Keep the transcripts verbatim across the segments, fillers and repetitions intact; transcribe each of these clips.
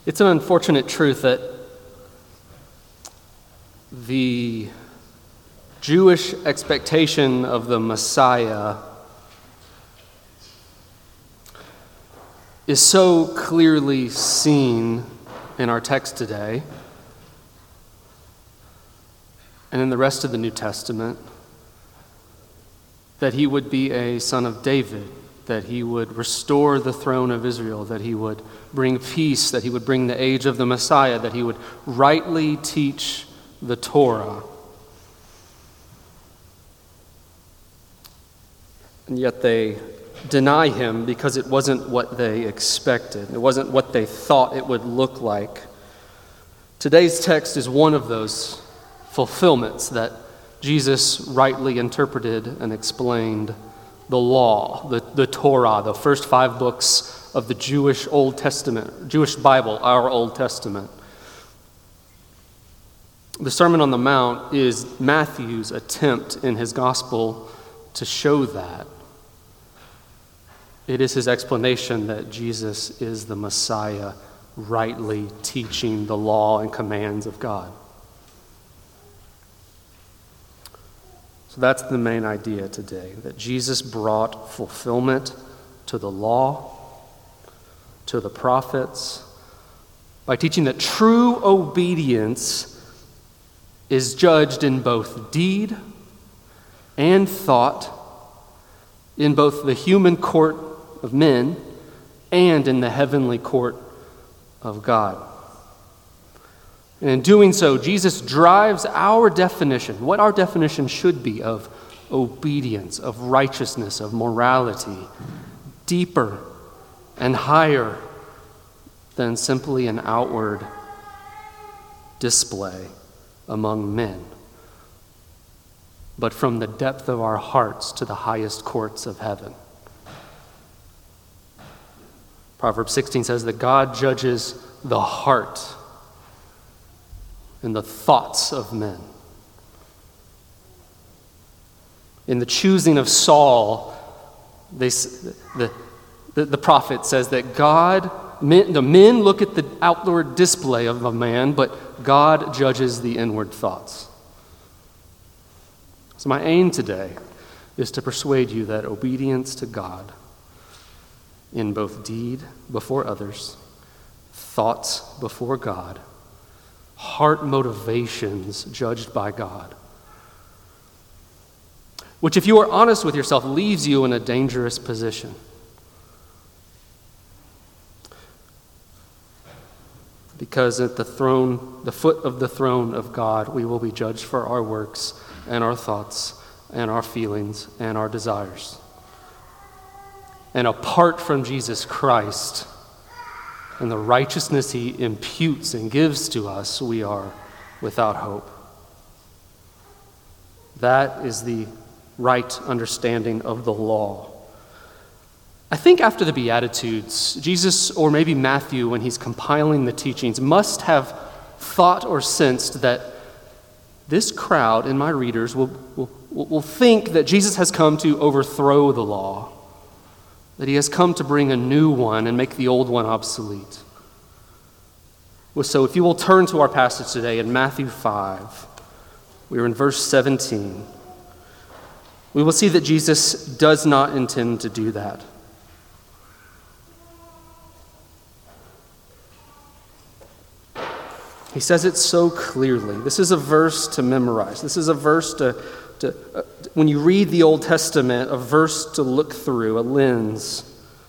It's an unfortunate truth that the Jewish expectation of the Messiah is so clearly seen in our text today and in the rest of the New Testament, that he would be a son of David, that he would restore the throne of Israel, that he would bring peace, that he would bring the age of the Messiah, that he would rightly teach the Torah. And yet they deny him because it wasn't what they expected. It wasn't what they thought it would look like. Today's text is one of those fulfillments that Jesus rightly interpreted and explained the law, the, the Torah, the first five books of the Jewish Old Testament, Jewish Bible, our Old Testament. The Sermon on the Mount is Matthew's attempt in his gospel to show that. It is his explanation that Jesus is the Messiah, rightly teaching the law and commands of God. So that's the main idea today, that Jesus brought fulfillment to the law, to the prophets, by teaching that true obedience is judged in both deed and thought, in both the human court of men and in the heavenly court of God. And in doing so, Jesus drives our definition, what our definition should be of obedience, of righteousness, of morality, deeper and higher than simply an outward display among men, but from the depth of our hearts to the highest courts of heaven. Proverbs sixteen says that God judges the heart and the thoughts of men. In the choosing of Saul, they, the, the, the prophet says that God, men, the men look at the outward display of a man, but God judges the inward thoughts. So my aim today is to persuade you that obedience to God in both deed before others, thoughts before God, heart motivations judged by God, which, if you are honest with yourself, leaves you in a dangerous position. Because at the throne, the foot of the throne of God, we will be judged for our works and our thoughts and our feelings and our desires. And apart from Jesus Christ and the righteousness he imputes and gives to us, we are without hope. That is the right understanding of the law. I think after the Beatitudes, Jesus, or maybe Matthew, when he's compiling the teachings, must have thought or sensed that this crowd and my readers will, will, will think that Jesus has come to overthrow the law, that he has come to bring a new one and make the old one obsolete. So if you will turn to our passage today in Matthew five, we are in verse seventeen. We will see that Jesus does not intend to do that. He says it so clearly. This is a verse to memorize. This is a verse to, to uh, when you read the Old Testament, a verse to look through, a lens.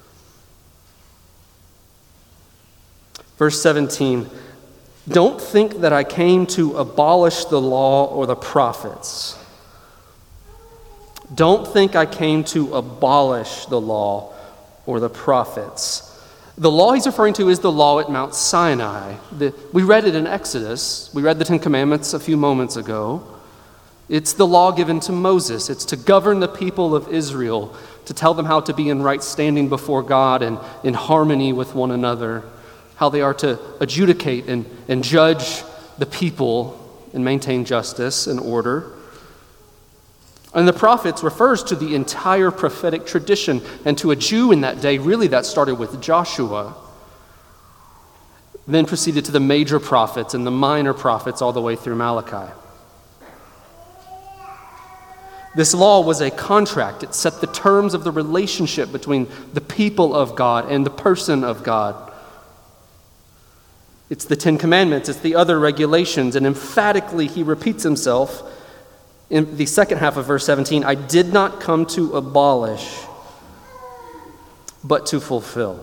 Verse seventeen, don't think that I came to abolish the law or the prophets. Don't think I came to abolish the law or the prophets. The law he's referring to is the law at Mount Sinai. The, we read it in Exodus. We read the Ten Commandments a few moments ago. It's the law given to Moses. It's to govern the people of Israel, to tell them how to be in right standing before God and in harmony with one another, how they are to adjudicate and, and judge the people and maintain justice and order. And the prophets refers to the entire prophetic tradition, and to a Jew in that day, really that started with Joshua. then proceeded to the major prophets and the minor prophets all the way through Malachi. This law was a contract. It set the terms of the relationship between the people of God and the person of God. It's the Ten Commandments, it's the other regulations, and emphatically he repeats himself in the second half of verse seventeen, I did not come to abolish, but to fulfill.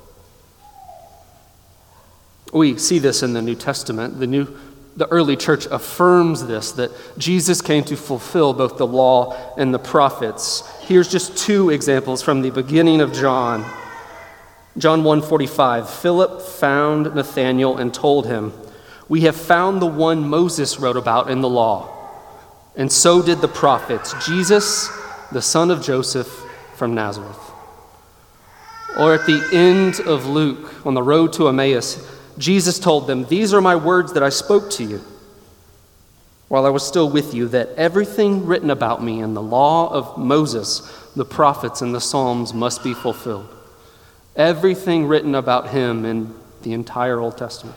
We see this in the New Testament. The new The early church affirms this, that Jesus came to fulfill both the law and the prophets. Here's just two examples from the beginning of John. John one forty-five, Philip found Nathanael and told him, we have found the one Moses wrote about in the law, and so did the prophets, Jesus, the son of Joseph from Nazareth. Or at the end of Luke, on the road to Emmaus, Jesus told them, these are my words that I spoke to you while I was still with you, that everything written about me in the law of Moses, the prophets, and the Psalms must be fulfilled. Everything written about him in the entire Old Testament.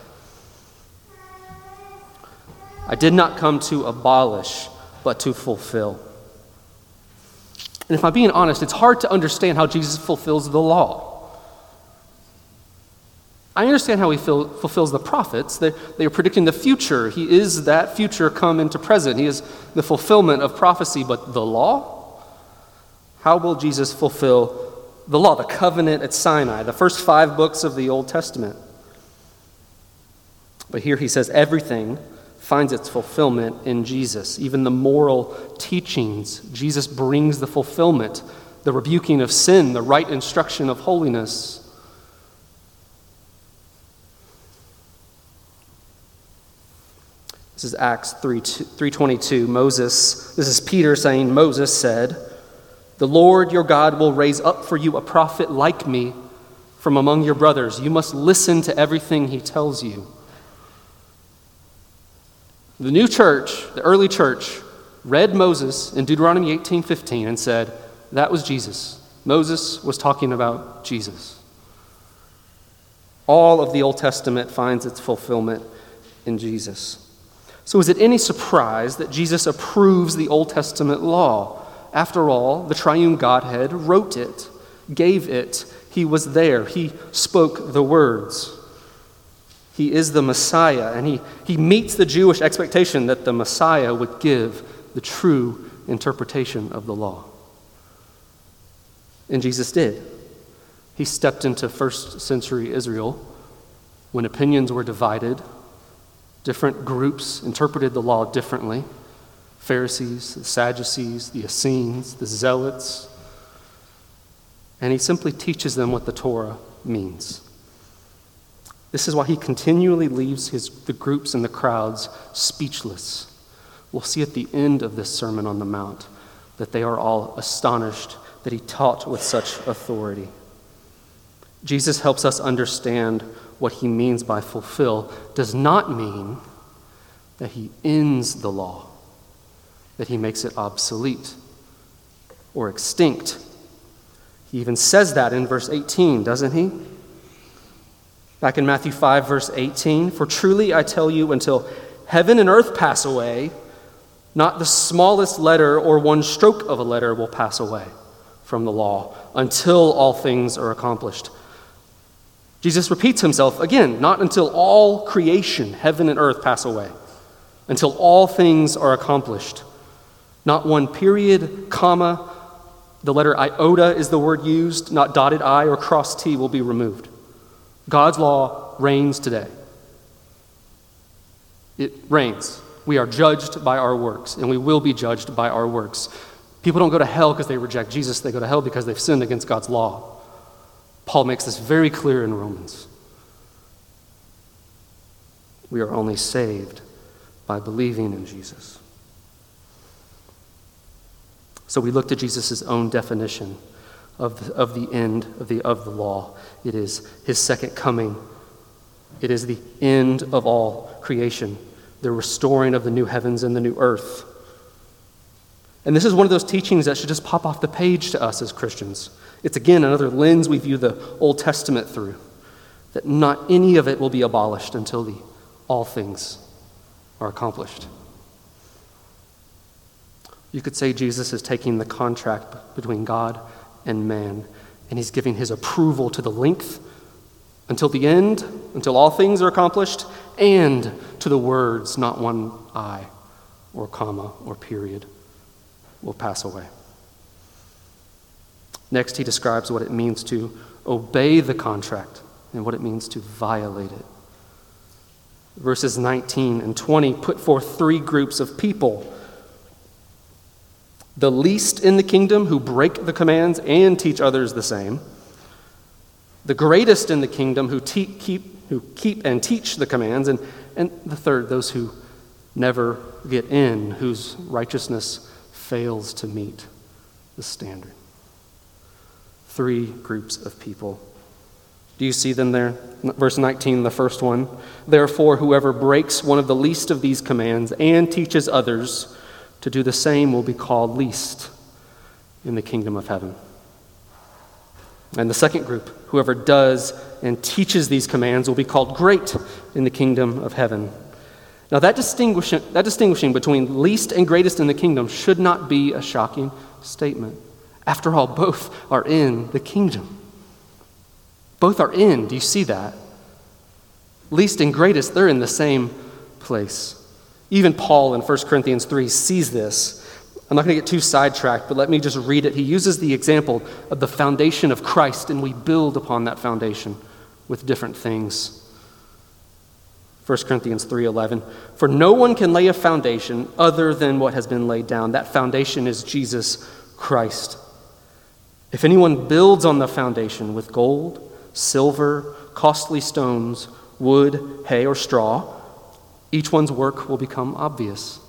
I did not come to abolish, but to fulfill. And if I'm being honest, it's hard to understand how Jesus fulfills the law. I understand how he fill, fulfills the prophets. They, they are predicting the future. He is that future come into present. He is the fulfillment of prophecy. But the law? How will Jesus fulfill the law, the covenant at Sinai, the first five books of the Old Testament? But here he says everything finds its fulfillment in Jesus. Even the moral teachings, Jesus brings the fulfillment, the rebuking of sin, the right instruction of holiness. This is Acts three twenty-two. Moses, this is Peter saying, Moses said, the Lord your God will raise up for you a prophet like me from among your brothers. You must listen to everything he tells you. The new church, the early church, read Moses in Deuteronomy eighteen fifteen and said, that was Jesus. Moses was talking about Jesus. All of the Old Testament finds its fulfillment in Jesus. So is it any surprise that Jesus approves the Old Testament law? After all, the triune Godhead wrote it, gave it. He was there. He spoke the words. He is the Messiah, and he, he meets the Jewish expectation that the Messiah would give the true interpretation of the law. And Jesus did. He stepped into first century Israel when opinions were divided. Different groups interpreted the law differently. Pharisees, the Sadducees, the Essenes, the Zealots. And he simply teaches them what the Torah means. This is why he continually leaves his, the groups and the crowds speechless. We'll see at the end of this Sermon on the Mount that they are all astonished that he taught with such authority. Jesus helps us understand what he means by fulfill does not mean that he ends the law, that he makes it obsolete or extinct. He even says that in verse eighteen, doesn't he? Back in Matthew five, verse eighteen, for truly I tell you, until heaven and earth pass away, not the smallest letter or one stroke of a letter will pass away from the law until all things are accomplished. Jesus repeats himself again, not until all creation, heaven and earth, pass away, until all things are accomplished. Not one period, comma, the letter iota is the word used, not dotted I or cross T will be removed. God's law reigns today. It reigns. We are judged by our works, and we will be judged by our works. People don't go to hell because they reject Jesus. They go to hell because they've sinned against God's law. Paul makes this very clear in Romans. We are only saved by believing in Jesus. So we look to Jesus' own definition of the, of the end of the, of the law. It is his second coming. It is the end of all creation, the restoring of the new heavens and the new earth. And this is one of those teachings that should just pop off the page to us as Christians. It's again another lens we view the Old Testament through. that not any of it will be abolished until the all things are accomplished. You could say Jesus is taking the contract between God and man, and he's giving his approval to the length until the end, until all things are accomplished, and to the words, not one I or comma or period will pass away. Next, he describes what it means to obey the contract and what it means to violate it. Verses nineteen and twenty put forth three groups of people. The least in the kingdom who break the commands and teach others the same. The greatest in the kingdom who, te- keep, who keep and teach the commands. And, and the third, those who never get in, whose righteousness fails to meet the standard. Three groups of people. Do you see them there? Verse nineteen, the first one. Therefore, whoever breaks one of the least of these commands and teaches others to do the same will be called least in the kingdom of heaven. And the second group, whoever does and teaches these commands will be called great in the kingdom of heaven. Now that distinguishing, that distinguishing between least and greatest in the kingdom should not be a shocking statement. After all, both are in the kingdom. Both are in. Do you see that? Least and greatest, they're in the same place. Even Paul in First Corinthians three sees this. I'm not going to get too sidetracked, but let me just read it. He uses the example of the foundation of Christ, and we build upon that foundation with different things. First Corinthians three eleven. For no one can lay a foundation other than what has been laid down. That foundation is Jesus Christ. If anyone builds on the foundation with gold, silver, costly stones, wood, hay, or straw, each one's work will become obvious.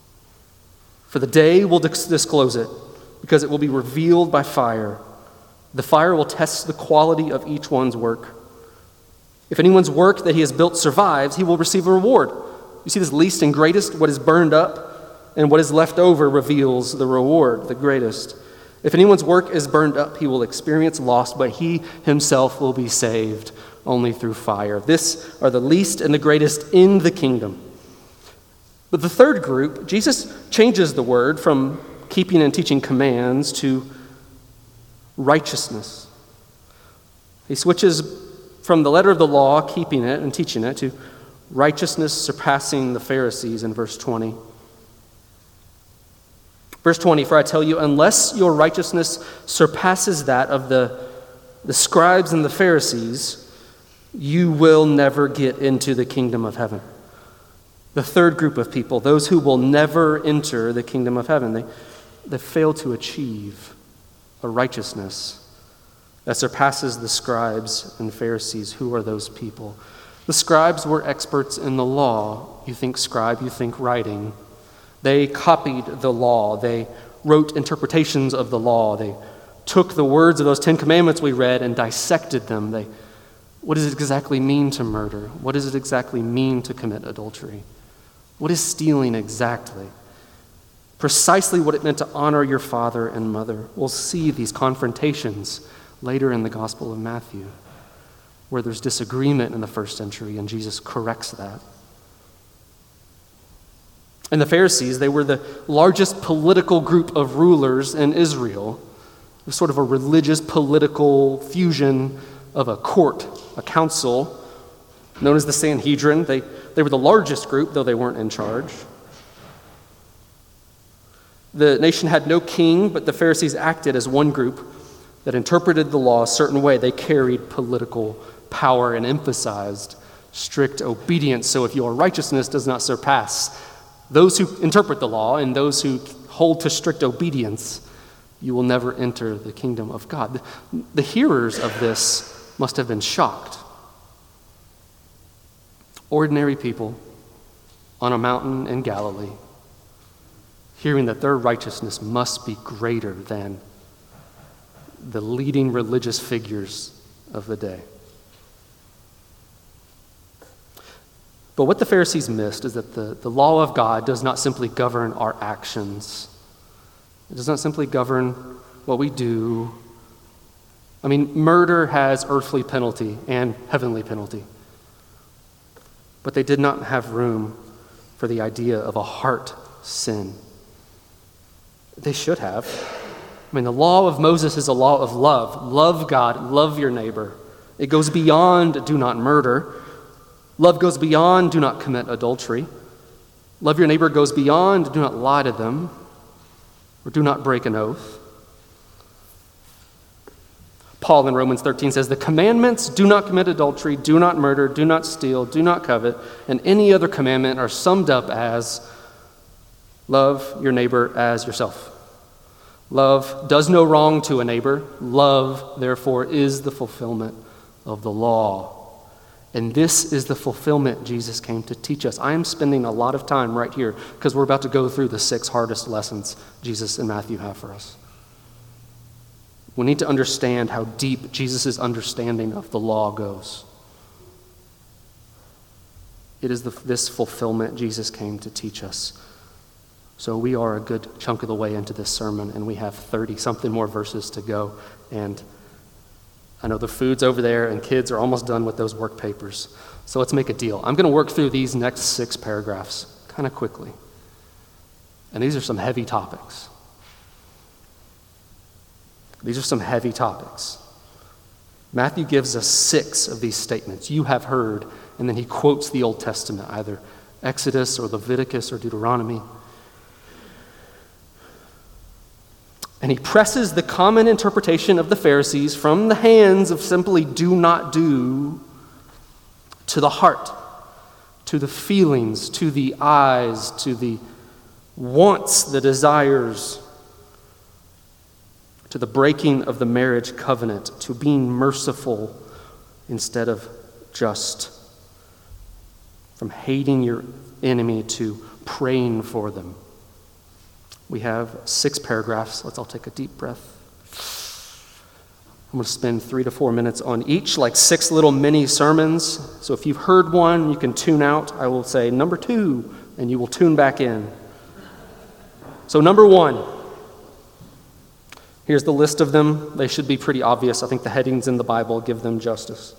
For the day will disclose it, because it will be revealed by fire. The fire will test the quality of each one's work. If anyone's work that he has built survives, he will receive a reward. You see this least and greatest, what is burned up, and what is left over reveals the reward, the greatest. If anyone's work is burned up, he will experience loss, but he himself will be saved only through fire. This are the least and the greatest in the kingdom. But the third group, Jesus changes the word from keeping and teaching commands to righteousness. He switches from the letter of the law, keeping it and teaching it, to righteousness surpassing the Pharisees in verse twenty. Verse twenty, for I tell you, unless your righteousness surpasses that of the, the scribes and the Pharisees, you will never get into the kingdom of heaven. The third group of people, those who will never enter the kingdom of heaven, they, they fail to achieve a righteousness that surpasses the scribes and Pharisees. Who are those people? The scribes were experts in the law. You think scribe, you think writing. They copied the law. They wrote interpretations of the law. They took the words of those Ten Commandments we read and dissected them. They, what does it exactly mean to murder? What does it exactly mean to commit adultery? What is stealing exactly? Precisely what it meant to honor your father and mother. We'll see these confrontations later in the Gospel of Matthew, where there's disagreement in the first century, and Jesus corrects that. And the Pharisees, they were the largest political group of rulers in Israel. It was sort of a religious political fusion of a court, a council, known as the Sanhedrin. They, they were the largest group, though they weren't in charge. The nation had no king, but the Pharisees acted as one group that interpreted the law a certain way. They carried political power and emphasized strict obedience. So if your righteousness does not surpass those who interpret the law and those who hold to strict obedience, you will never enter the kingdom of God. The hearers of this must have been shocked. Ordinary people on a mountain in Galilee, hearing that their righteousness must be greater than the leading religious figures of the day. But what the Pharisees missed is that the, the law of God does not simply govern our actions. It does not simply govern what we do. I mean, murder has earthly penalty and heavenly penalty. But they did not have room for the idea of a heart sin. They should have. I mean, the law of Moses is a law of love. Love God, love your neighbor. It goes beyond do not murder. Love goes beyond do not commit adultery. Love your neighbor goes beyond do not lie to them or do not break an oath. Paul in Romans thirteen says, the commandments, do not commit adultery, do not murder, do not steal, do not covet, and any other commandment are summed up as love your neighbor as yourself. Love does no wrong to a neighbor. Love, therefore, is the fulfillment of the law. And this is the fulfillment Jesus came to teach us. I am spending a lot of time right here because we're about to go through the six hardest lessons Jesus and Matthew have for us. We need to understand how deep Jesus' understanding of the law goes. It is the, this fulfillment Jesus came to teach us. So we are a good chunk of the way into this sermon, and we have thirty-something more verses to go. And I know the food's over there, and kids are almost done with those work papers. So let's make a deal. I'm going to work through these next six paragraphs kind of quickly. And these are some heavy topics. These are some heavy topics. Matthew gives us six of these statements. You have heard, and then he quotes the Old Testament, either Exodus or Leviticus or Deuteronomy. And he presses the common interpretation of the Pharisees from the hands of simply do not do to the heart, to the feelings, to the eyes, to the wants, the desires, to the breaking of the marriage covenant, to being merciful instead of just, from hating your enemy to praying for them. We have six paragraphs. Let's all take a deep breath. I'm going to spend three to four minutes on each, like six little mini sermons. So if you've heard one, you can tune out. I will say number two, and you will tune back in. So number one. Here's the list of them. They should be pretty obvious. I think the headings in the Bible give them justice.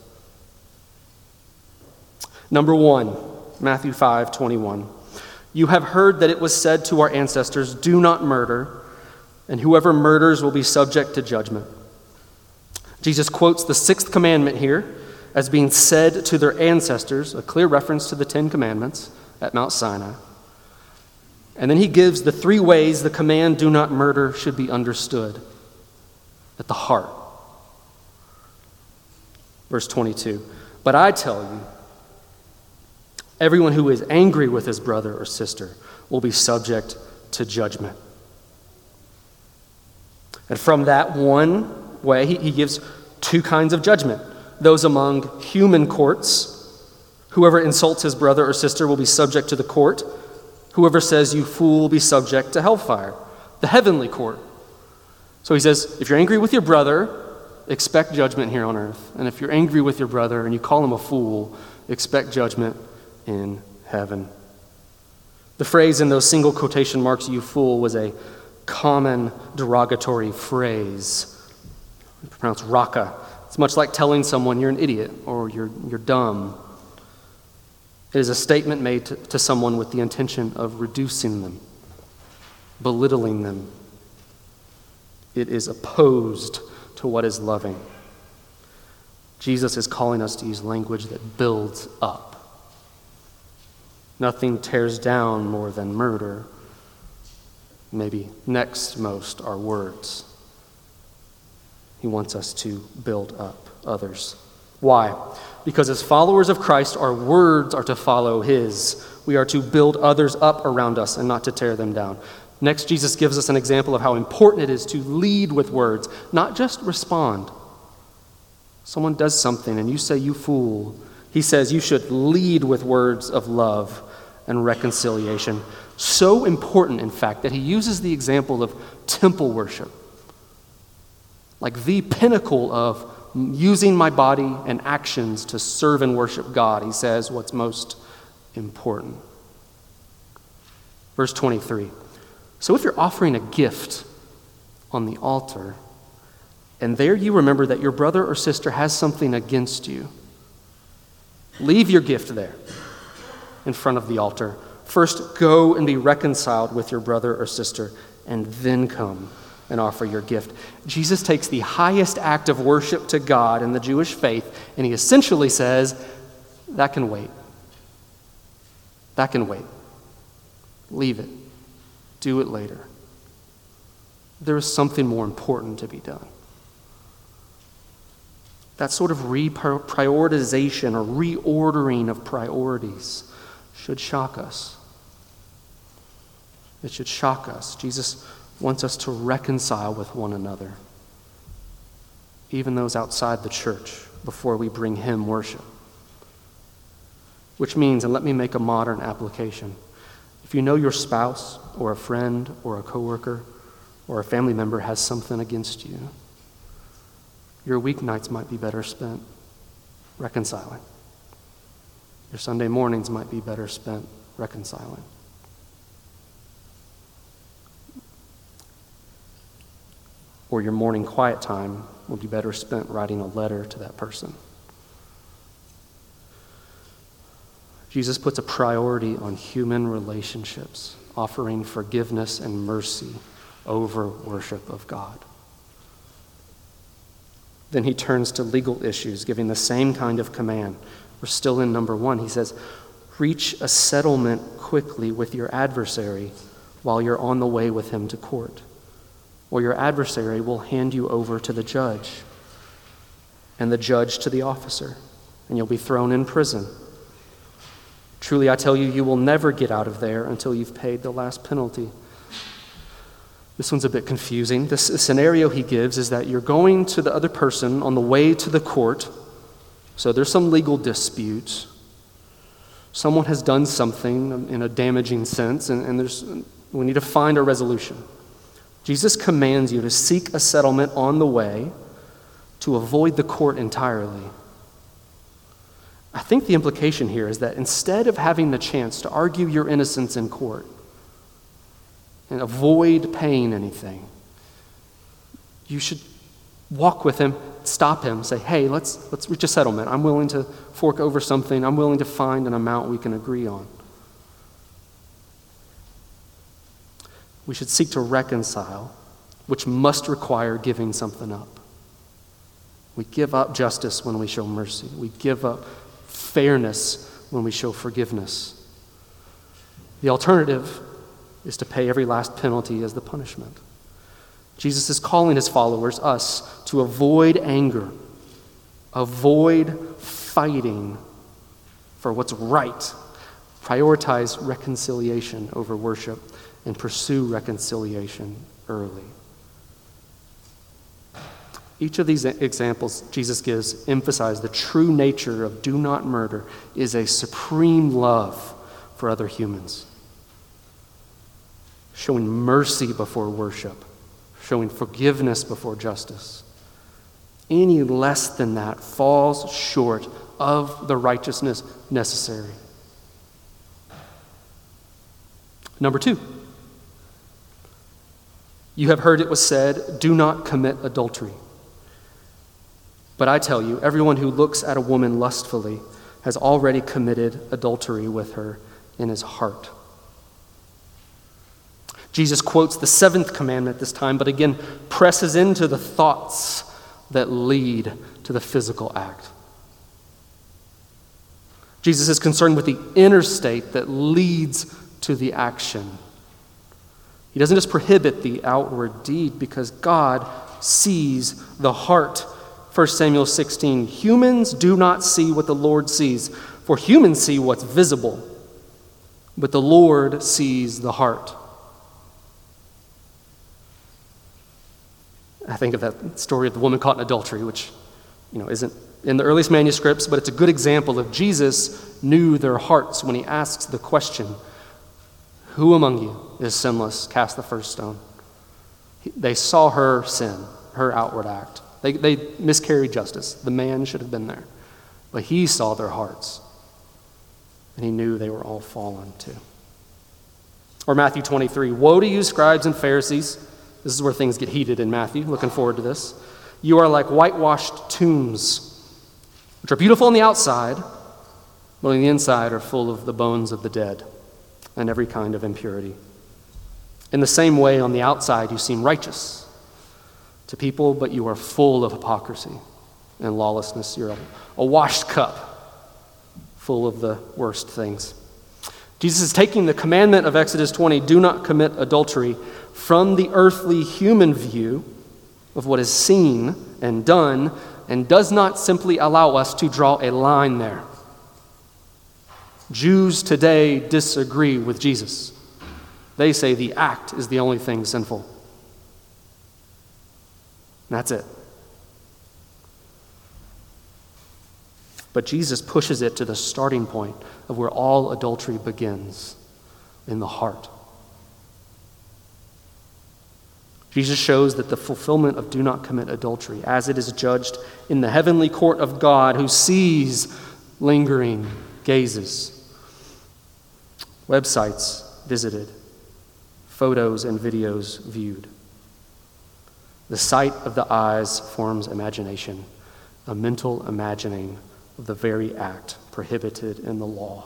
Number one, Matthew five twenty-one. You have heard that it was said to our ancestors, do not murder, and whoever murders will be subject to judgment. Jesus quotes the sixth commandment here as being said to their ancestors, a clear reference to the Ten Commandments at Mount Sinai. And then he gives the three ways the command, do not murder, should be understood at the heart. Verse twenty-two, but I tell you, everyone who is angry with his brother or sister will be subject to judgment. And from that one way, he, he gives two kinds of judgment. Those among human courts, whoever insults his brother or sister will be subject to the court. Whoever says you fool will be subject to hellfire, the heavenly court. So he says, if you're angry with your brother, expect judgment here on earth. And if you're angry with your brother and you call him a fool, expect judgment in heaven. The phrase in those single quotation marks, you fool, was a common derogatory phrase. It's pronounced raka. It's much like telling someone you're an idiot or you're, you're dumb. It is a statement made to, to someone with the intention of reducing them, belittling them. It is opposed to what is loving. Jesus is calling us to use language that builds up. Nothing tears down more than murder. Maybe next most are words. He wants us to build up others. Why? Because as followers of Christ, our words are to follow his. We are to build others up around us and not to tear them down. Next, Jesus gives us an example of how important it is to lead with words, not just respond. Someone does something and you say, you fool. He says you should lead with words of love and reconciliation. So important, in fact, that he uses the example of temple worship, like the pinnacle of using my body and actions to serve and worship God. He says what's most important. Verse twenty-three. So if you're offering a gift on the altar and there you remember that your brother or sister has something against you, leave your gift there in front of the altar. First, go and be reconciled with your brother or sister, and then come and offer your gift. Jesus takes the highest act of worship to God in the Jewish faith, and he essentially says, that can wait. That can wait. Leave it. Do it later. There is something more important to be done. That sort of reprioritization or reordering of priorities should shock us. It should shock us. Jesus wants us to reconcile with one another, even those outside the church, before we bring him worship. Which means, and let me make a modern application, if you know your spouse or a friend or a coworker or a family member has something against you, your weeknights might be better spent reconciling. Your Sunday mornings might be better spent reconciling. Or your morning quiet time will be better spent writing a letter to that person. Jesus puts a priority on human relationships, offering forgiveness and mercy over worship of God. Then he turns to legal issues, giving the same kind of command. We're still in number one. He says, reach a settlement quickly with your adversary while you're on the way with him to court, or your adversary will hand you over to the judge, and the judge to the officer, and you'll be thrown in prison. Truly, I tell you, you will never get out of there until you've paid the last penalty. This one's a bit confusing. The scenario he gives is that you're going to the other person on the way to the court, so there's some legal dispute. Someone has done something in a damaging sense, and, and there's we need to find a resolution. Jesus commands you to seek a settlement on the way to avoid the court entirely. I think the implication here is that instead of having the chance to argue your innocence in court and avoid paying anything, you should walk with him, stop him, say, hey, let's let's reach a settlement. I'm willing to fork over something. I'm willing to find an amount we can agree on. We should seek to reconcile, which must require giving something up. We give up justice when we show mercy. We give up fairness when we show forgiveness. The alternative is to pay every last penalty as the punishment. Jesus is calling his followers, us, to avoid anger, avoid fighting for what's right, prioritize reconciliation over worship, and pursue reconciliation early. Each of these examples Jesus gives emphasize the true nature of do not murder is a supreme love for other humans. Showing mercy before worship, showing forgiveness before justice. Any less than that falls short of the righteousness necessary. Number two, you have heard it was said, do not commit adultery. But I tell you, everyone who looks at a woman lustfully has already committed adultery with her in his heart. Jesus quotes the seventh commandment this time, but again presses into the thoughts that lead to the physical act. Jesus is concerned with the inner state that leads to the action. He doesn't just prohibit the outward deed because God sees the heart. First Samuel sixteen, humans do not see what the Lord sees, for humans see what's visible, but the Lord sees the heart. I think of that story of the woman caught in adultery, which, you know, isn't in the earliest manuscripts, but it's a good example of Jesus knew their hearts when he asks the question, who among you is sinless? Cast the first stone. They saw her sin, her outward act. They, they miscarried justice. The man should have been there. But he saw their hearts, and he knew they were all fallen too. Or Matthew twenty-three, woe to you, scribes and Pharisees. This is where things get heated in Matthew. Looking forward to this. You are like whitewashed tombs, which are beautiful on the outside, but on the inside are full of the bones of the dead and every kind of impurity. In the same way, on the outside you seem righteous to people, but you are full of hypocrisy and lawlessness. You're a, a washed cup full of the worst things. Jesus is taking the commandment of Exodus twenty, do not commit adultery, from the earthly human view of what is seen and done, and does not simply allow us to draw a line there. Jews today disagree with Jesus. They say the act is the only thing sinful. That's it. But Jesus pushes it to the starting point of where all adultery begins, in the heart. Jesus shows that the fulfillment of do not commit adultery, as it is judged in the heavenly court of God, who sees lingering gazes, websites visited, photos and videos viewed. The sight of the eyes forms imagination, a mental imagining of the very act prohibited in the law.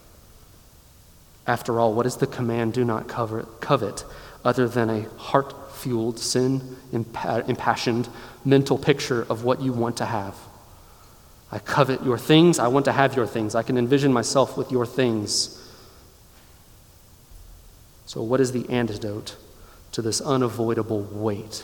After all, what is the command, do not cover, covet, other than a heart-fueled, sin-impassioned mental picture of what you want to have? I covet your things, I want to have your things. I can envision myself with your things. So what is the antidote to this unavoidable weight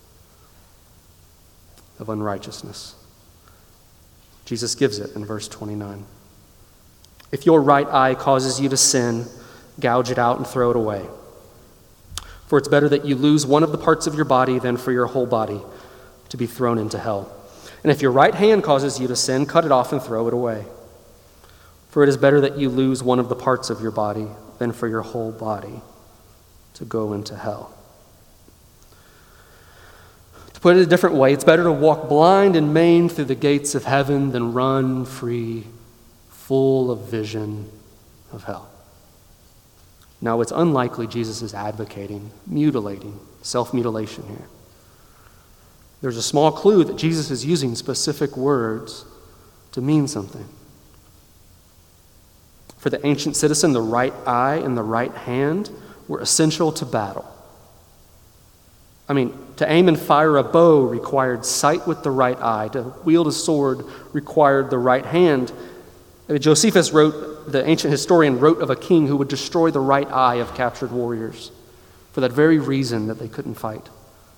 of unrighteousness? Jesus gives it in verse twenty-nine. If your right eye causes you to sin, gouge it out and throw it away. For it's better that you lose one of the parts of your body than for your whole body to be thrown into hell. And if your right hand causes you to sin, cut it off and throw it away. For it is better that you lose one of the parts of your body than for your whole body to go into hell. To put it a different way, it's better to walk blind and maimed through the gates of heaven than run free, full of vision of hell. Now, it's unlikely Jesus is advocating mutilating, self-mutilation here. There's a small clue that Jesus is using specific words to mean something. For the ancient citizen, the right eye and the right hand were essential to battle. I mean, to aim and fire a bow required sight with the right eye. To wield a sword required the right hand. I mean, Josephus wrote, the ancient historian wrote of a king who would destroy the right eye of captured warriors for that very reason that they couldn't fight.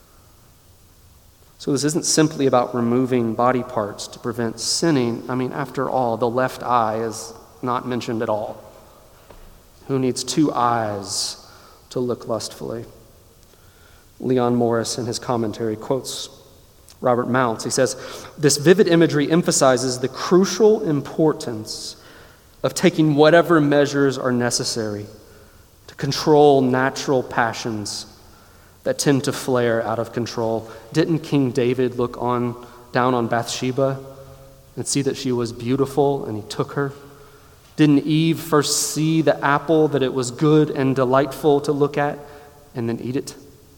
So this isn't simply about removing body parts to prevent sinning. I mean, after all, the left eye is not mentioned at all. Who needs two eyes to look lustfully? Leon Morris, in his commentary, quotes Robert Mounce. He says, this vivid imagery emphasizes the crucial importance of taking whatever measures are necessary to control natural passions that tend to flare out of control. Didn't King David look on down on Bathsheba and see that she was beautiful, and he took her? Didn't Eve first see the apple, that it was good and delightful to look at, and then eat it?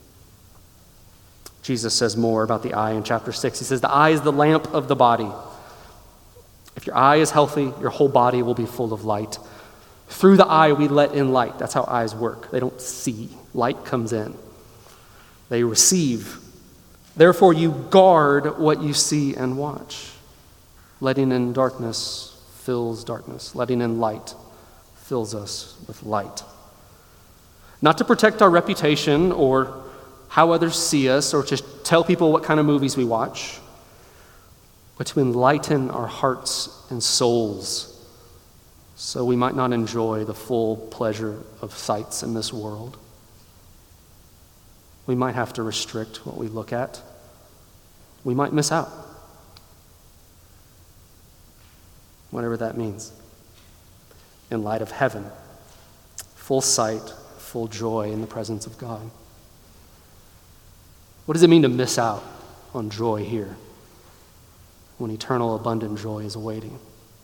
Jesus says more about the eye in chapter six. He says, the eye is the lamp of the body. If your eye is healthy, your whole body will be full of light. Through the eye, we let in light. That's how eyes work. They don't see. Light comes in. They receive. Therefore, you guard what you see and watch. Letting in darkness fills darkness. Letting in light fills us with light. Not to protect our reputation or how others see us, or to tell people what kind of movies we watch, but to enlighten our hearts and souls so we might not enjoy the full pleasure of sights in this world. We might have to restrict what we look at. We might miss out. Whatever that means. In light of heaven, full sight, full joy in the presence of God. What does it mean to miss out on joy here when eternal abundant joy is awaiting?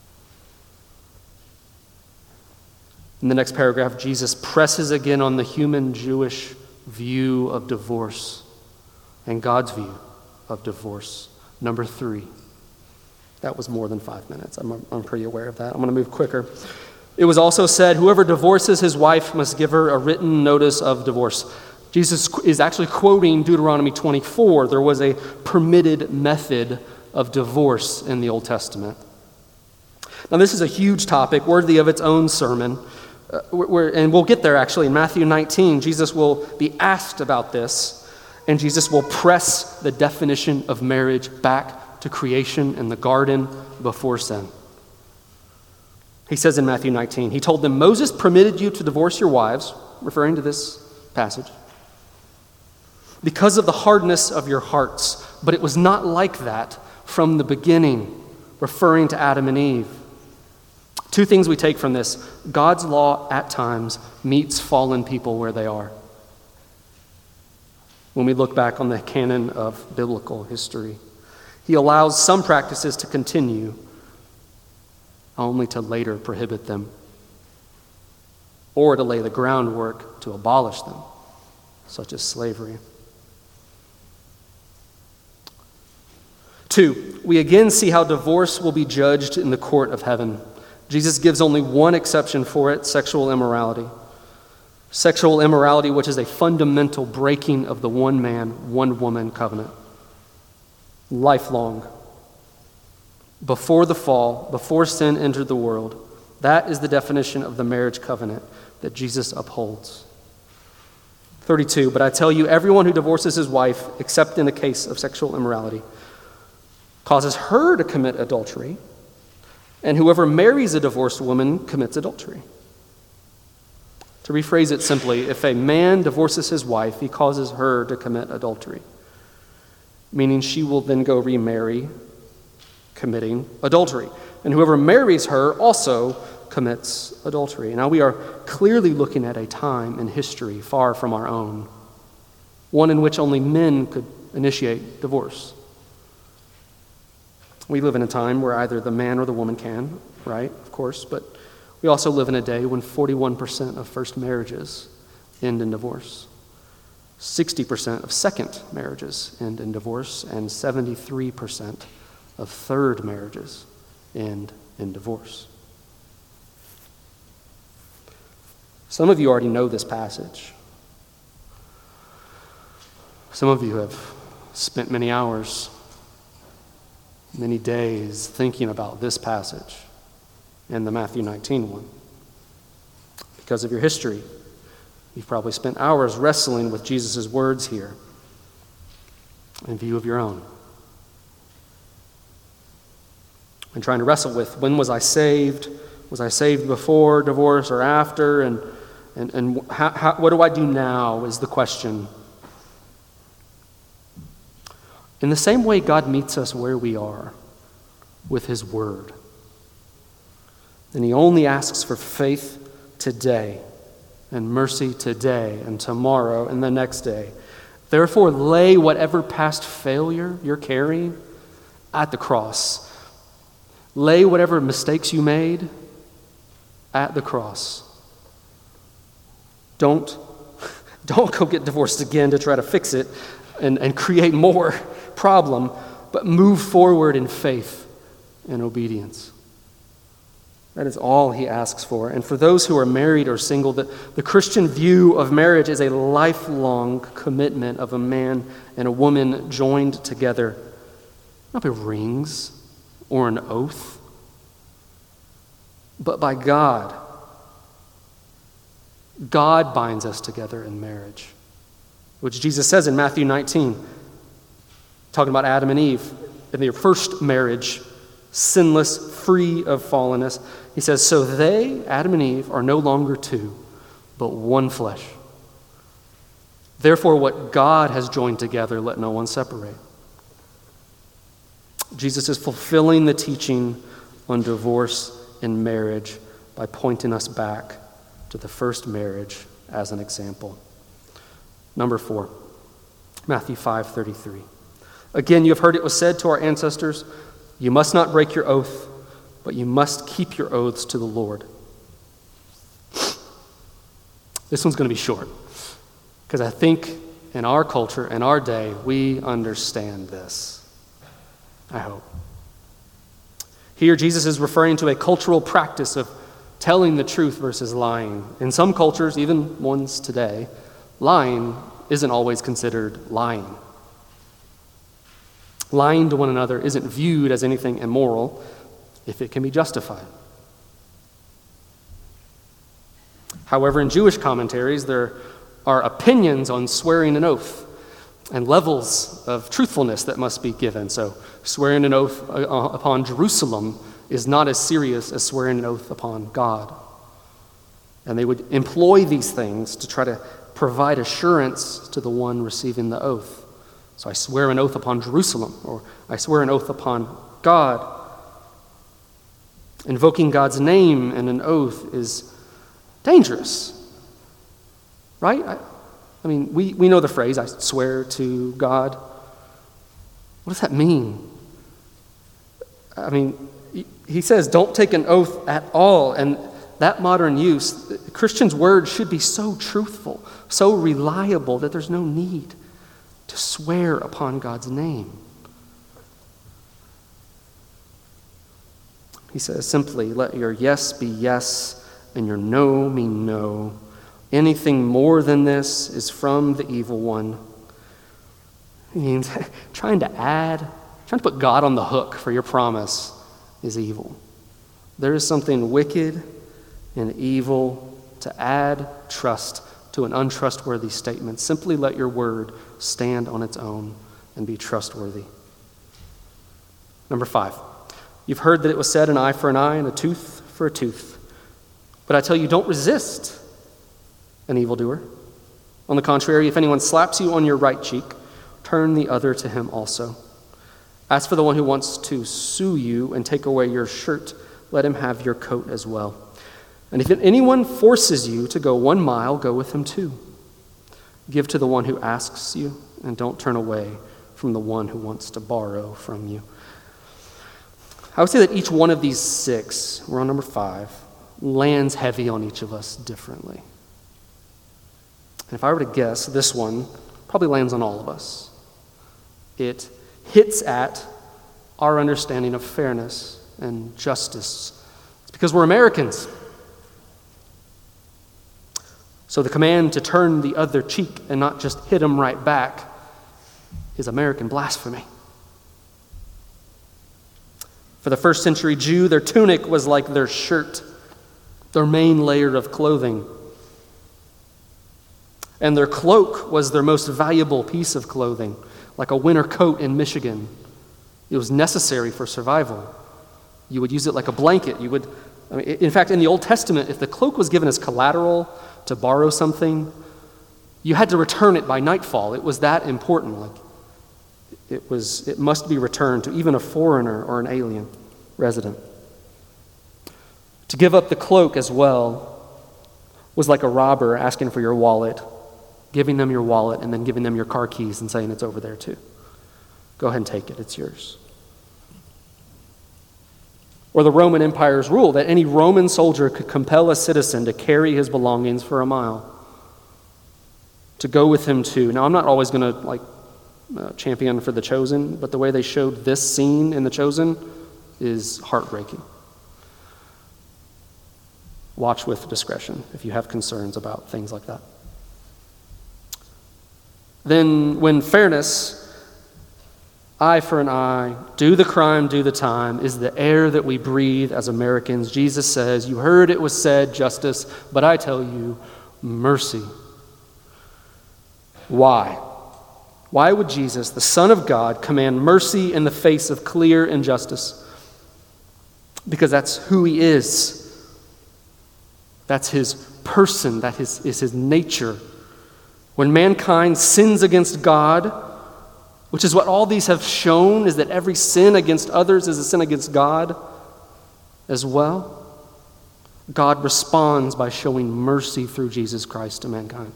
In the next paragraph, Jesus presses again on the human Jewish view of divorce and God's view of divorce. Number three. That was more than five minutes. I'm, I'm pretty aware of that. I'm going to move quicker. It was also said, whoever divorces his wife must give her a written notice of divorce. Jesus is actually quoting Deuteronomy twenty-four. There was a permitted method of divorce in the Old Testament. Now, this is a huge topic, worthy of its own sermon. Uh, we're, and we'll get there, actually. In Matthew nineteen, Jesus will be asked about this, and Jesus will press the definition of marriage back to creation in the garden before sin. He says in Matthew nineteen, he told them, Moses permitted you to divorce your wives, referring to this passage, because of the hardness of your hearts. But it was not like that from the beginning, referring to Adam and Eve. Two things we take from this. God's law at times meets fallen people where they are. When we look back on the canon of biblical history, he allows some practices to continue, only to later prohibit them, or to lay the groundwork to abolish them, such as slavery. Two, we again see how divorce will be judged in the court of heaven. Jesus gives only one exception for it, sexual immorality. Sexual immorality, which is a fundamental breaking of the one man, one woman covenant. Lifelong. Before the fall, before sin entered the world, that is the definition of the marriage covenant that Jesus upholds. thirty-two, but I tell you, everyone who divorces his wife, except in the case of sexual immorality, causes her to commit adultery, and whoever marries a divorced woman commits adultery. To rephrase it simply, if a man divorces his wife, he causes her to commit adultery, meaning she will then go remarry, committing adultery. And whoever marries her also commits adultery. Now we are clearly looking at a time in history far from our own, one in which only men could initiate divorce. We live in a time where either the man or the woman can, right? Of course, but we also live in a day when forty-one percent of first marriages end in divorce. sixty percent of second marriages end in divorce, and seventy-three percent of third marriages end in divorce. Some of you already know this passage. Some of you have spent many hours, many days thinking about this passage and the Matthew nineteen one. Because of your history, you've probably spent hours wrestling with Jesus' words here in view of your own. And trying to wrestle with, when was I saved? Was I saved before divorce or after? And and, and how, how, what do I do now is the question. In the same way God meets us where we are with his word. And he only asks for faith today and mercy today and tomorrow and the next day. Therefore, lay whatever past failure you're carrying at the cross. Lay whatever mistakes you made at the cross. Don't, don't go get divorced again to try to fix it and, and create more problem, but move forward in faith and obedience. That is all he asks for. And for those who are married or single, the, the Christian view of marriage is a lifelong commitment of a man and a woman joined together, not by rings or an oath, but by God. God binds us together in marriage, which Jesus says in Matthew nineteen, talking about Adam and Eve in their first marriage, sinless, free of fallenness. He says, so they, Adam and Eve, are no longer two, but one flesh. Therefore, what God has joined together, let no one separate. Jesus is fulfilling the teaching on divorce and marriage by pointing us back to the first marriage as an example. Number four, Matthew five thirty-three. Again, you have heard it was said to our ancestors, you must not break your oath, but you must keep your oaths to the Lord. This one's going to be short, because I think in our culture, in our day, we understand this. I hope. Here, Jesus is referring to a cultural practice of telling the truth versus lying. In some cultures, even ones today, lying isn't always considered lying. Lying to one another isn't viewed as anything immoral if it can be justified. However, in Jewish commentaries, there are opinions on swearing an oath and levels of truthfulness that must be given. So swearing an oath upon Jerusalem is not as serious as swearing an oath upon God. And they would employ these things to try to provide assurance to the one receiving the oath. So I swear an oath upon Jerusalem, or I swear an oath upon God. Invoking God's name in an oath is dangerous, right? I, I mean, we, we know the phrase, I swear to God. What does that mean? I mean, he, he says don't take an oath at all, and that modern use, the Christian's word should be so truthful, so reliable that there's no need to swear upon God's name. He says simply, let your yes be yes and your no mean no. Anything more than this is from the evil one. He means trying to add, trying to put God on the hook for your promise is evil. There is something wicked and evil to add trust to an untrustworthy statement. Simply let your word stand on its own and be trustworthy. Number five, you've heard that it was said, an eye for an eye and a tooth for a tooth. But I tell you, don't resist an evildoer. On the contrary, if anyone slaps you on your right cheek, turn the other to him also. As for the one who wants to sue you and take away your shirt, let him have your coat as well. And if anyone forces you to go one mile, go with him two. Give to the one who asks you, and don't turn away from the one who wants to borrow from you. I would say that each one of these six, we're on number five, lands heavy on each of us differently. And if I were to guess, this one probably lands on all of us. It hits at our understanding of fairness and justice. It's because we're Americans. So the command to turn the other cheek and not just hit them right back is American blasphemy. For the first century Jew, their tunic was like their shirt, their main layer of clothing. And their cloak was their most valuable piece of clothing, like a winter coat in Michigan. It was necessary for survival. You would use it like a blanket. You would, I mean, in fact, in the Old Testament, if the cloak was given as collateral to borrow something, you had to return it by nightfall. It was that important. Like it was, it must be returned to even a foreigner or an alien resident. To give up the cloak as well was like a robber asking for your wallet, giving them your wallet and then giving them your car keys and saying it's over there too. Go ahead and take it, it's yours. Or the Roman Empire's rule that any Roman soldier could compel a citizen to carry his belongings for a mile, to go with him to. Now, I'm not always going to like uh, champion for The Chosen, but the way they showed this scene in The Chosen is heartbreaking. Watch with discretion if you have concerns about things like that. Then, when fairness, eye for an eye, do the crime, do the time, is the air that we breathe as Americans, Jesus says, you heard it was said, justice, but I tell you, mercy. Why? Why would Jesus, the Son of God, command mercy in the face of clear injustice? Because that's who he is. That's his person. That is, is his nature. When mankind sins against God, which is what all these have shown, is that every sin against others is a sin against God as well, God responds by showing mercy through Jesus Christ to mankind.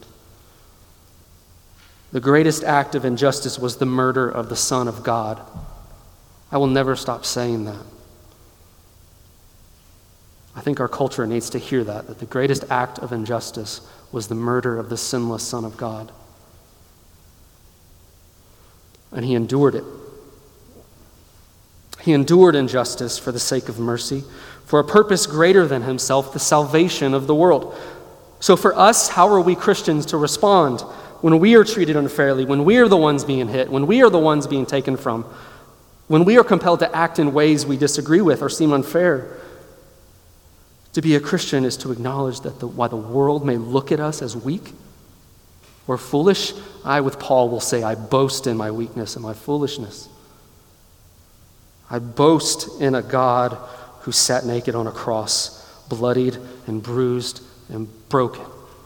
The greatest act of injustice was the murder of the Son of God. I will never stop saying that. I think our culture needs to hear that, that the greatest act of injustice was the murder of the sinless Son of God. and he endured it. He endured injustice for the sake of mercy, for a purpose greater than himself, the salvation of the world. So for us, how are we Christians to respond when we are treated unfairly, when we are the ones being hit, when we are the ones being taken from, when we are compelled to act in ways we disagree with or seem unfair? To be a Christian is to acknowledge that the, while the world may look at us as weak or foolish, I, with Paul, will say, I boast in my weakness and my foolishness. I boast in a God who sat naked on a cross, bloodied and bruised and broken.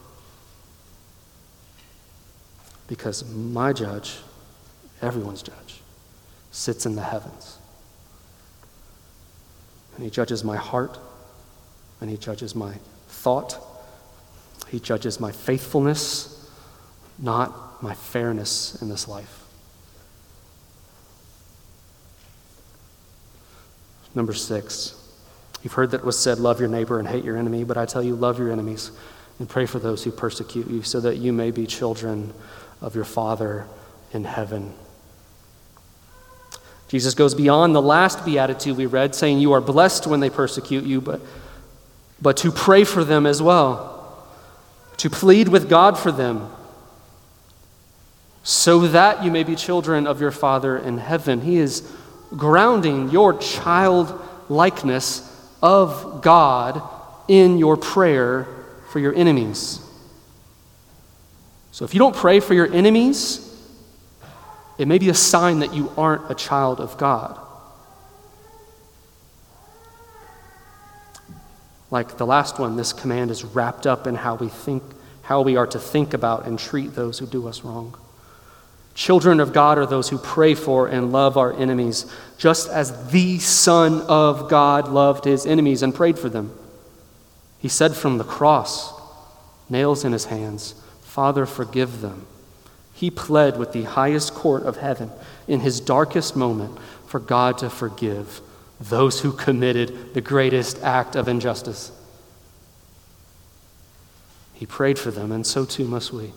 Because my judge, everyone's judge, sits in the heavens. And he judges my heart, and he judges my thought. He judges my faithfulness, not my fairness in this life. Number six, you've heard that it was said, love your neighbor and hate your enemy, but I tell you, love your enemies and pray for those who persecute you, so that you may be children of your Father in heaven. Jesus goes beyond the last beatitude we read, saying you are blessed when they persecute you, but, but to pray for them as well, to plead with God for them, so that you may be children of your Father in heaven. He is grounding your childlikeness of God in your prayer for your enemies. So if you don't pray for your enemies, it may be a sign that you aren't a child of God. Like the last one, this command is wrapped up in how we think, how we are to think about and treat those who do us wrong. Children of God are those who pray for and love our enemies, just as the Son of God loved his enemies and prayed for them. He said from the cross, nails in his hands, Father, forgive them. He pled with the highest court of heaven in his darkest moment for God to forgive those who committed the greatest act of injustice. He prayed for them, and so too must we.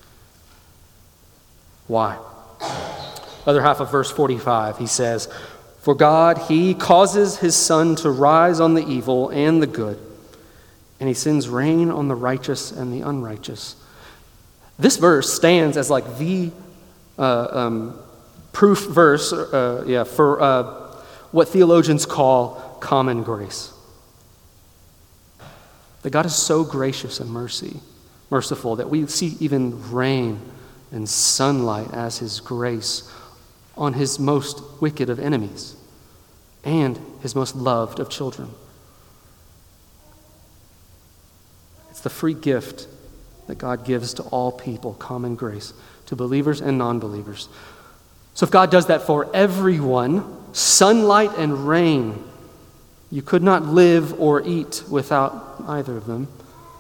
Why? Other half of verse forty-five, he says, for God, he causes his sun to rise on the evil and the good, and he sends rain on the righteous and the unrighteous. This verse stands as like the uh, um, proof verse uh, yeah, for uh, what theologians call common grace. That God is so gracious and mercy, merciful that we see even rain and sunlight as his grace on his most wicked of enemies and his most loved of children. It's the free gift that God gives to all people, common grace, to believers and non-believers. So if God does that for everyone, sunlight and rain, you could not live or eat without either of them.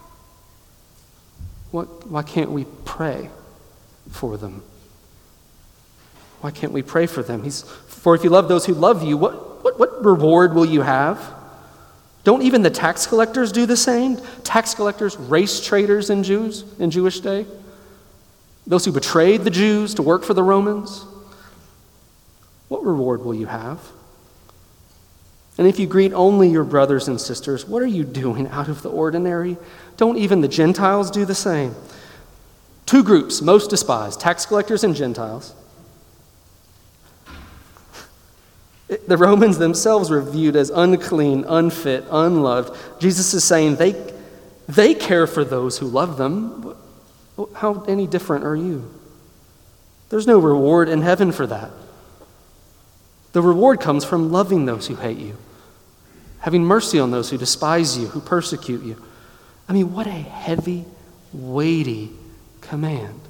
What, why can't we pray for them? Why can't we pray for them? He's, for if you love those who love you, what, what, what reward will you have? Don't even the tax collectors do the same? Tax collectors, race traders in Jews, in Jewish day? Those who betrayed the Jews to work for the Romans? What reward will you have? And if you greet only your brothers and sisters, what are you doing out of the ordinary? Don't even the Gentiles do the same? Two groups most despised, tax collectors and Gentiles. The Romans themselves were viewed as unclean, unfit, unloved. Jesus is saying they, they care for those who love them. How any different are you? There's no reward in heaven for that. The reward comes from loving those who hate you, having mercy on those who despise you, who persecute you. I mean, what a heavy, weighty command.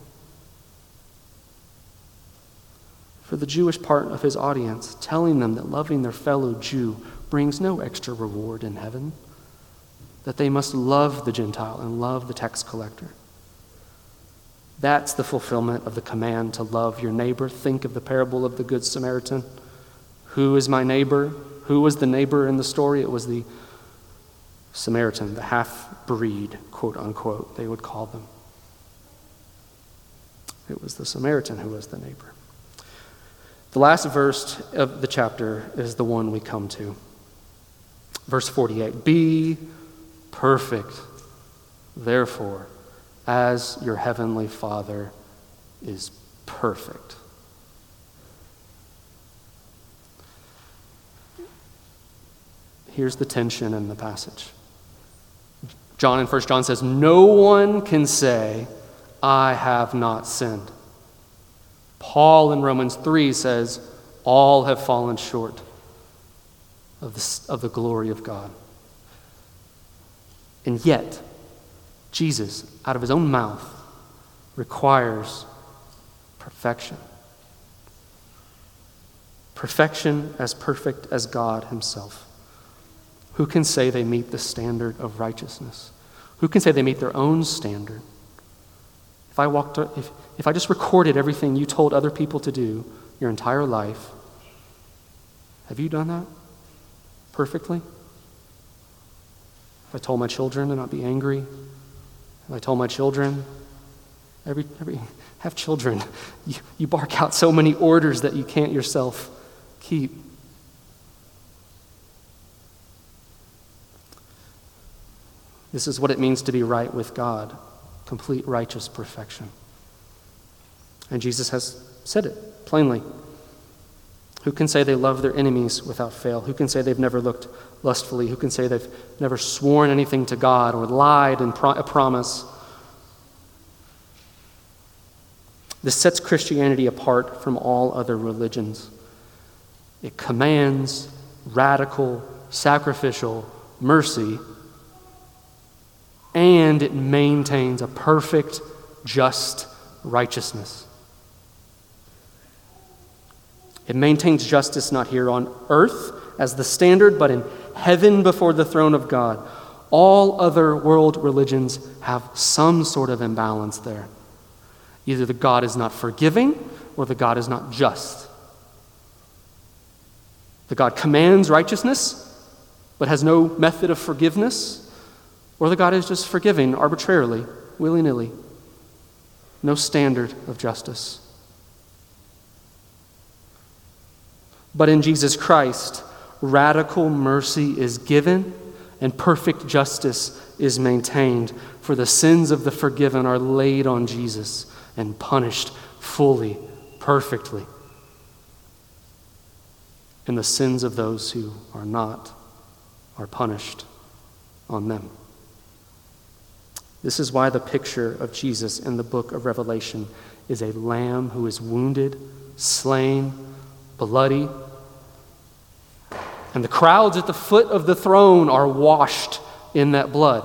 For the Jewish part of his audience, telling them that loving their fellow Jew brings no extra reward in heaven, that they must love the Gentile and love the tax collector. That's the fulfillment of the command to love your neighbor. Think of the parable of the Good Samaritan. Who is my neighbor? Who was the neighbor in the story? It was the Samaritan, the half-breed, quote unquote, they would call them. It was the Samaritan who was the neighbor. The last verse of the chapter is the one we come to. Verse forty-eight, be perfect, therefore, as your heavenly Father is perfect. Here's the tension in the passage. John in First John says, no one can say, I have not sinned. Paul in Romans three says, all have fallen short of the, of the glory of God. And yet, Jesus, out of his own mouth, requires perfection. Perfection as perfect as God himself. Who can say they meet the standard of righteousness? Who can say they meet their own standard? If I walked, if, if I just recorded everything you told other people to do your entire life, have you done that perfectly? If I told my children to not be angry, if I told my children, every, every have children, you, you bark out so many orders that you can't yourself keep. This is what it means to be right with God, complete righteous perfection. And Jesus has said it plainly. Who can say they love their enemies without fail? Who can say they've never looked lustfully? Who can say they've never sworn anything to God or lied in pro- a promise? This sets Christianity apart from all other religions. It commands radical, sacrificial mercy, and it maintains a perfect, just righteousness. It maintains justice not here on earth as the standard, but in heaven before the throne of God. All other world religions have some sort of imbalance there. Either the God is not forgiving or the God is not just. The God commands righteousness but has no method of forgiveness, or the God is just forgiving arbitrarily, willy-nilly. No standard of justice. But in Jesus Christ, radical mercy is given and perfect justice is maintained, for the sins of the forgiven are laid on Jesus and punished fully, perfectly. And the sins of those who are not are punished on them. This is why the picture of Jesus in the book of Revelation is a lamb who is wounded, slain, bloody. And the crowds at the foot of the throne are washed in that blood.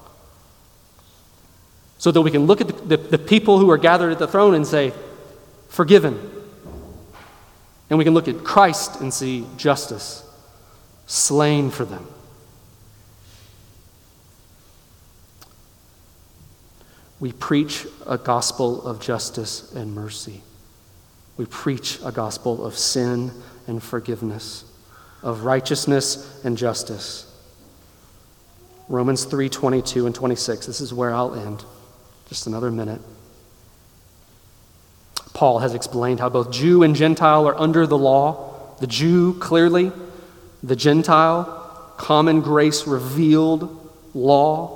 So that we can look at the, the, the people who are gathered at the throne and say, forgiven. And we can look at Christ and see justice, slain for them. We preach a gospel of justice and mercy. We preach a gospel of sin and forgiveness, of righteousness and justice. Romans three twenty-two and twenty-six. This is where I'll end. Just another minute. Paul has explained how both Jew and Gentile are under the law. The Jew, clearly. The Gentile, common grace revealed law.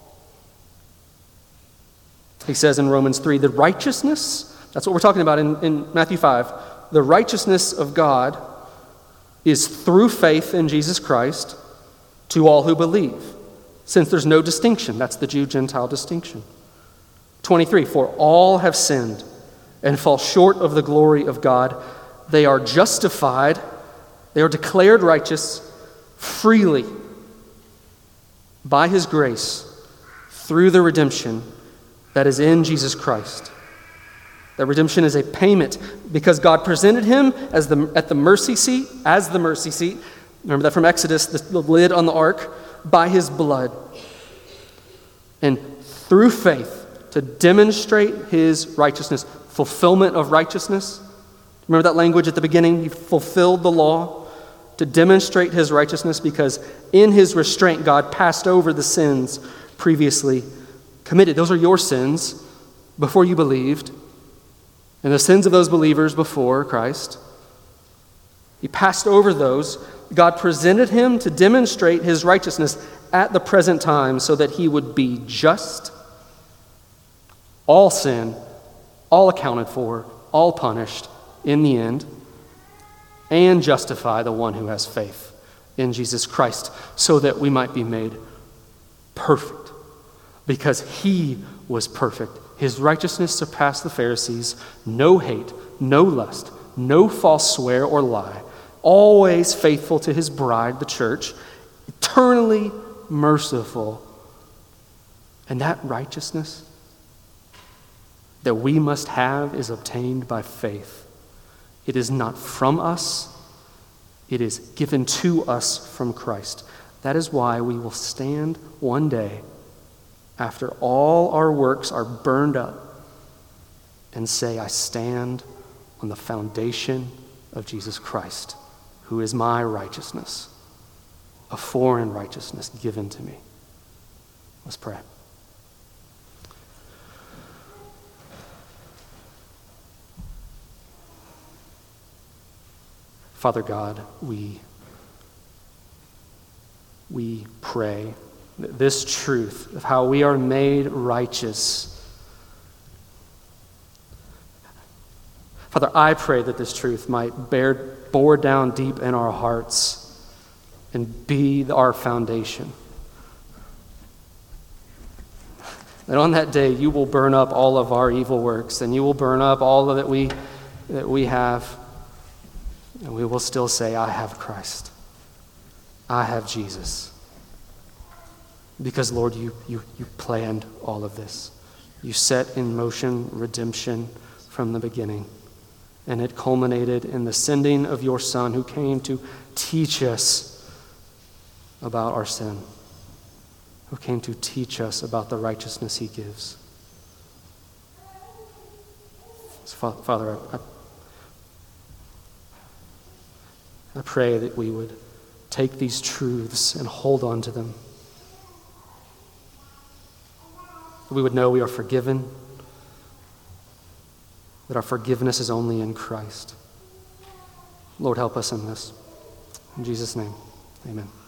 He says in Romans three, the righteousness, that's what we're talking about in, in Matthew five, the righteousness of God is through faith in Jesus Christ to all who believe, since there's no distinction. That's the Jew-Gentile distinction. twenty-three, for all have sinned and fall short of the glory of God. They are justified, they are declared righteous freely by his grace through the redemption that is in Jesus Christ. That redemption is a payment because God presented him as the at the mercy seat, as the mercy seat. Remember that from Exodus, the, the lid on the ark, by his blood. And through faith to demonstrate his righteousness, fulfillment of righteousness. Remember that language at the beginning? He fulfilled the law to demonstrate his righteousness because in his restraint, God passed over the sins previously committed. Those are your sins before you believed, and the sins of those believers before Christ. He passed over those. God presented him to demonstrate his righteousness at the present time so that he would be just, all sin, all accounted for, all punished in the end, and justify the one who has faith in Jesus Christ so that we might be made perfect because he was perfect. His righteousness surpassed the Pharisees. No hate, no lust, no false swear or lie. Always faithful to his bride, the church. Eternally merciful. And that righteousness that we must have is obtained by faith. It is not from us. It is given to us from Christ. That is why we will stand one day after all our works are burned up and say, I stand on the foundation of Jesus Christ, who is my righteousness, a foreign righteousness given to me. Let's pray. Father God, we, we pray that this truth of how we are made righteous, Father, I pray that this truth might bear, bore down deep in our hearts and be our foundation. That on that day you will burn up all of our evil works and you will burn up all that we, that we have. And we will still say, I have Christ. I have Jesus. Because, Lord, you, you, you planned all of this. You set in motion redemption from the beginning. And it culminated in the sending of your Son who came to teach us about our sin. Who came to teach us about the righteousness he gives. So, Father, I I pray that we would take these truths and hold on to them. That we would know we are forgiven, that our forgiveness is only in Christ. Lord, help us in this. In Jesus' name, amen.